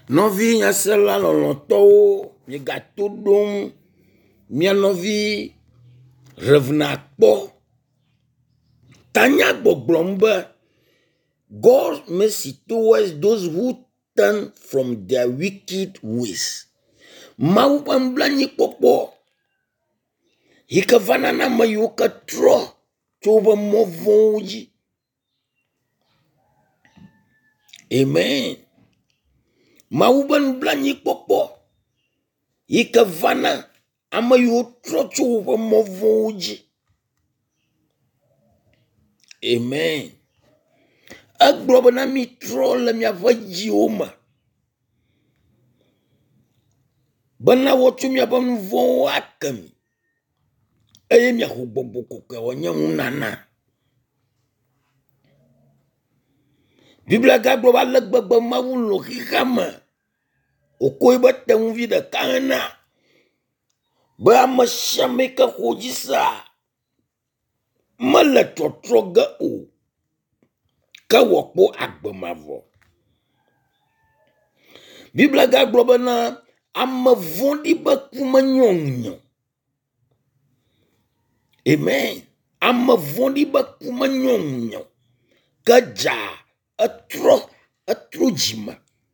Novi nyasela lɔlɔtɔwo migato ɖom mia novi revna kpɔ tanya gbɔgblɔm be God mercy towards those who turn from their wicked ways. Mawu ƒe nublanui kpɔkpɔ yi ke vana na ame yiwo ke trɔ tso woƒe mɔ vɔ̃wo dzi. Amen. Mawu ƒe nublanui kpɔkpɔ yi ke vana ame yiwo trɔ tso woƒe mɔ vɔ̃wo dzi. Amen. Egblɔ be na mi trɔ le miaƒe dziwo me bena woatsɔ miaƒe nu vɔ̃wo ake mi eye miaxɔ gbɔgbɔ kɔkɔe wònye ŋunana. Biblia gagblɔ be ale gbegbe Mawu lɔ xixea me wòkɔe be teŋuvi ɖeka hena be ame sia ame ke xɔ dzi sea mele trɔtrɔ ge o ke wòakpɔ agbe mavɔ. Biblia gagblɔ be na ame vɔ̃ɖi be ku menyo ŋunyɔ. Amen. Ame vɔ̃ɖi be ku menyo ŋunyɔ ke dza etrɔ dzime.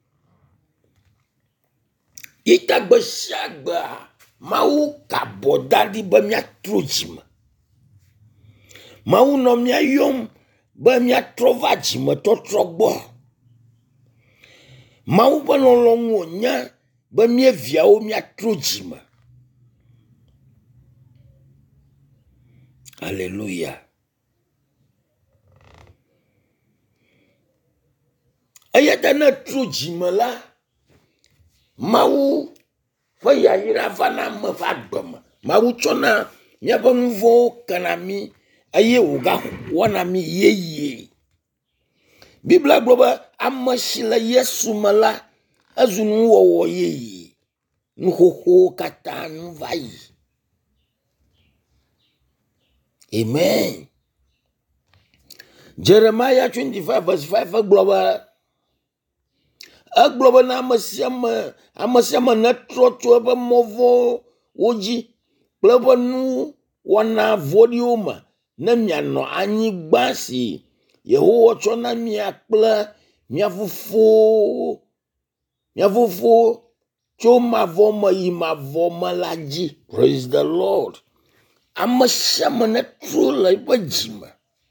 Yita gbe sia gbea Mawu ka abɔ da ɖi be miatrɔ dzime. Mawu nɔ mia yɔm be miatrɔ va dzime tɔtrɔ gbɔ. Mawu ƒe lɔlɔ̃nu wònye be mieviawo miatrɔ dzime. Hallelujah. Eya ta ne trɔ dzime la, Mawu ƒe yayra va na ame ƒe agbe me. Mawu tsɔna miaƒe nu vɔ̃wo kena mi eye wògawɔna mi yeye. Biblia gblɔ be ame si le Yesu me la ezu nuwɔwɔ yeye. Nuxoxowo katã nu va yi. Amen. Jeremiah 25:5 egblɔ be na ame sia ame netrɔ tso eƒe mɔ vɔ̃wo dzi kple eƒe nu wɔna vɔ̃ɖiwo me ne mianɔ anyigba si Yehowa tsɔ na mia kple mia fofowo tso mavɔ me yi mavɔ me la dzi. Praise the Lord. Ame sia ame netrɔ le eƒe dzime.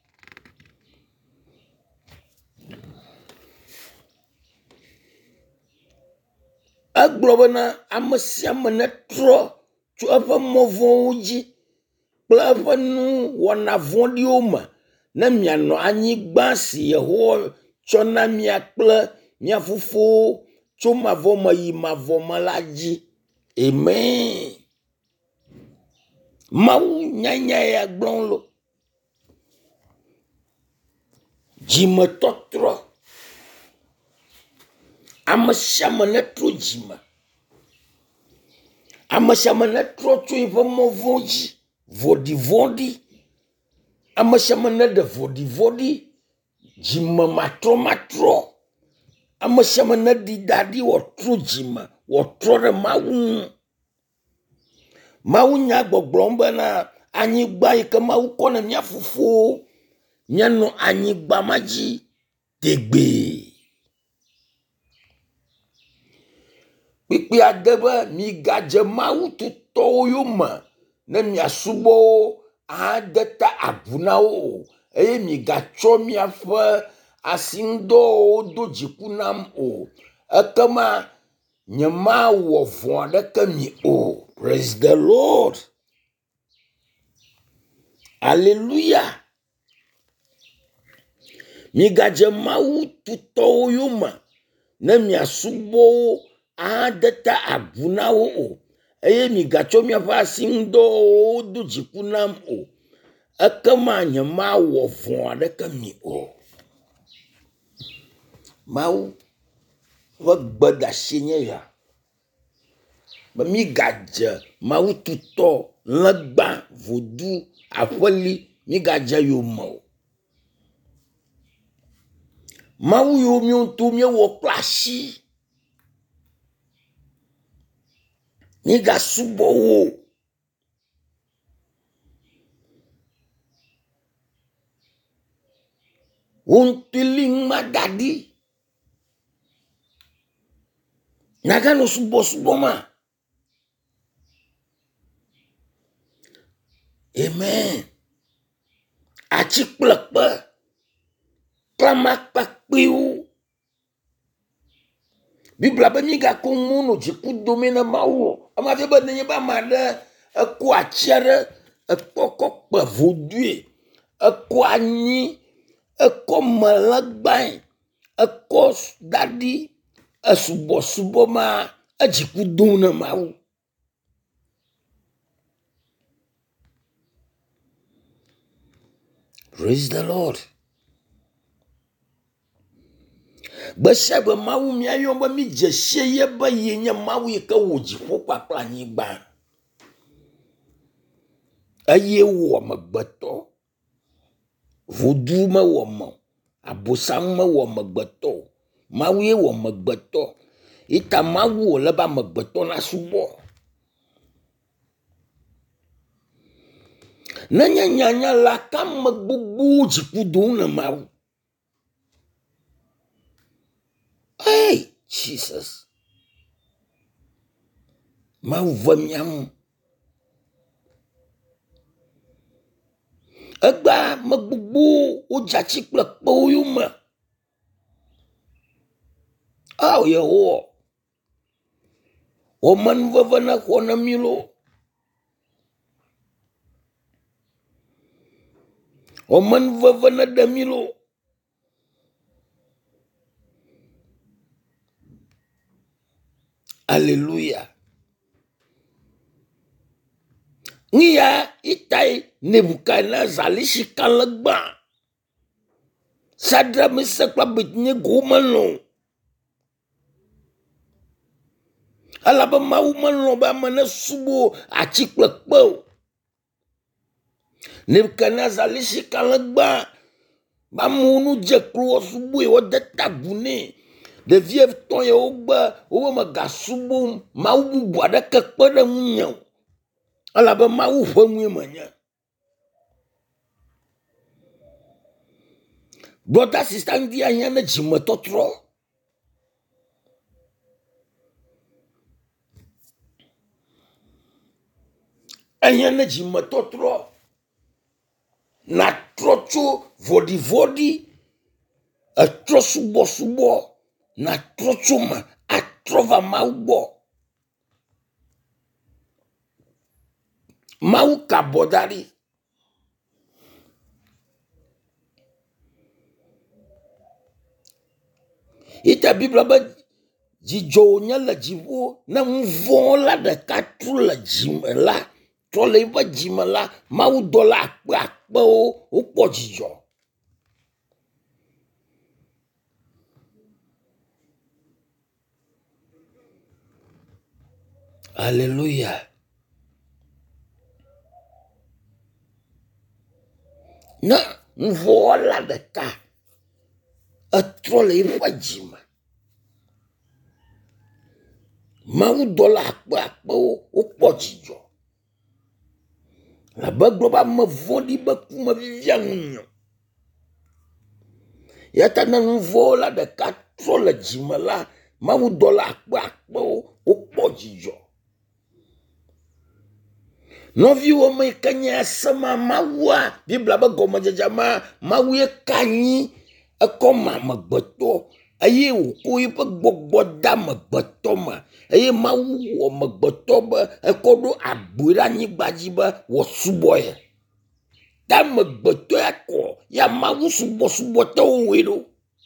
Egblɔ be na ame sia ame netrɔ tso eƒe mɔ vɔ̃wo dzi kple eƒe nu wɔna vɔ̃ɖiwo me ne mianɔ anyigba si Yehowa tsɔ na mia kple mia fofowo tso mavɔ me yi mavɔ me la dzi. Amen. Mawu nyanya ya gblɔm lo. Dzimetɔtrɔ. Ame sia ame netrɔ dzime. Ame sia ame netrɔ tso eƒe mɔ vɔ̃ dzi. Vɔ̃ɖivɔ̃ɖi. Ame sia ame neɖe vɔ̃ɖivɔ̃ɖi dzime matrɔmatrɔ. Ame sia ame neɖi da ɖi wòatrɔ dzime wòatrɔ ɖe Mawu ŋu. Mawu nya gbɔgblɔm bena anyigba yi ke Mawu kɔ ne mia fofowo mianɔ anyigba ma dzi tegbee. Kpikpi ade be migadze Mawu tutɔwo yome ne miasubɔ wo ade ta abu na wo eye migatsɔ miaƒe asinudɔwo do dziku nam o. Ekema nyemawɔ vɔ̃ aɖeke mi o. Praise the Lord. Hallelujah. Migadze Mawu tutɔwo yome ne miasubɔ wo ade ta abu na wo o eye migatsɔ miaƒe asinudɔwo do dziku nam o. Ekema nyemawɔ vɔ̃ aɖeke mi o. Mawu ƒe gbedeasi nye ya be migadze Mawu tutɔ, legba, vodu, aƒeli migadze yome o. Mawu yiwo míeŋuti míewɔ kple asi mi ga subo wo. Untiling madadi. Nagano subo ma. Amen. Achik plakpa. Klamak pakpiu. Bibla ba mi ga komuno jiku domena mawo. Ama fe ba nenye ba mada ko achiare kokok pa vodue. Ko anyi ko malagbai. Ko dadi subo ma jiku domena mawo. Praise the Lord. Basaba mawu mi ayomba mi jeshe ye ba yenya mawu ye ka woji fo papla ni gba. Aye wo magbato. Vodu ma wo mo. Abosam ma wo magbato. Mawu ye wo magbato. Ita mawu le ba magbato na subo. Nanya nyanya la kam magbubu jipudu na mawu. Hey, Jesus. Mau vamiam. Agba magbubu ujachi plakpo yuma. Au ya ho. Oman vavana kona milo. Oman vavana damilo. Hallelujah. Ngia itai Nebukadnezar lishikalagba. Sadra misakwa bitnye gomano. Alaba mauman ba mana subo achiklakpo. Nebukadnezar lishikalagba. Ba munu jeklo subo e wadata gune. De vie ton ye ogba owo magasubo mau buada kakpada munyo. Alaba mau famu manya. Brother sister ndi anyana jimatotro. Anyana jimatotro. Na trocho vodi. A subo. Na trocho ma. A trova maubo. Mau kabodari. Ita Bibla ba jijo nya la jivo na mvon la de katru la jimela. Trole ba jimela. Mau dola akpa o po jijo. Hallelujah. Na mvola de ka. A trole ba jima. Mau dola akpa o po jijo. La bagloba me vodi bakuma vivianyo. Yata na mvola de ka trole jimela. Mau dola akpa o po jijo. No viwo me kanya sama mawa Bibla ba goma jajama mawu ye kanyi akoma magbato aye ko ye pa gbogbo da magbato ma aye mawu wo magbato ba akodo abura ni gbajiba wo subo ye da magbato ako ya mawu subo to wero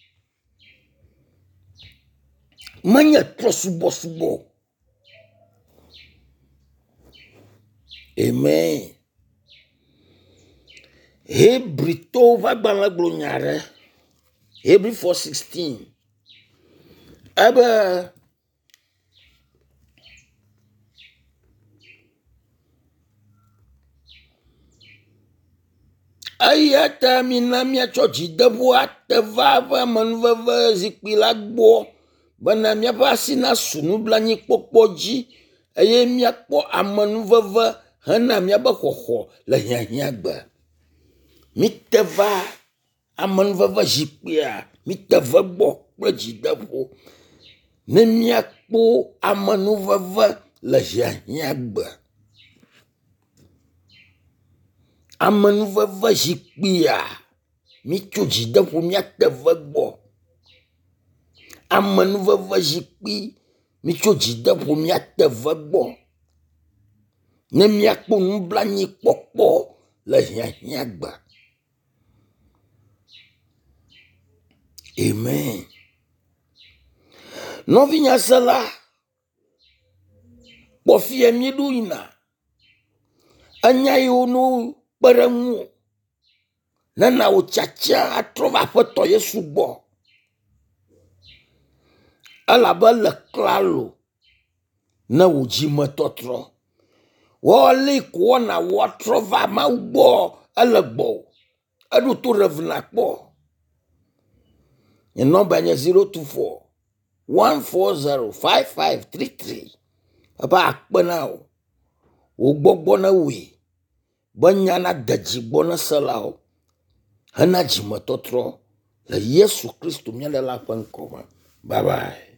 manya tro subo. Amen. Hebrew to va bala glonyare. Hebrew 4:16. Aba ayata minamia chochi debu atevava manvava zikpilagbo. Bana mia pasina sunu blanyi popoji. eye miakpɔ amenuveve hena miabe xɔxɔ le hiahiãgbe. Mite va amenuveve zikpuia, mite ve gbɔ kple dzideƒo ne miakpɔ amenuveve le hiahiãgbe. Amenuveve zikpuia, mitso dzideƒo miate ve gbɔ. Amenuveve zikpui, mitso dzideƒo miate ve gbɔ. Ne miakpɔ nublanyi kpɔkpɔ le hiahiãgbe. Amen. Nɔvinya se la, kpɔfie mi ɖo yina. Enya yiwo no kpeɖeŋu nena wo tsatia atrɔ va Aƒetɔ Yesu gbɔ. Elabe le klalo ne wo dzimetɔtrɔ. Wɔli ko wɔna wɔtrɔ va Mawu gbɔ ele gbɔ. Eɖo to ɖevna kpɔ. Nye nɔmba nye 024 140 5533. Eba akpe na wo. Wo gbɔgbɔ na woe. Be nya na de dzi gbɔ na selawo. Hena dzimetɔtrɔ le Yesu Kristo mia ɖela ƒe ŋkɔ me. Bye bye.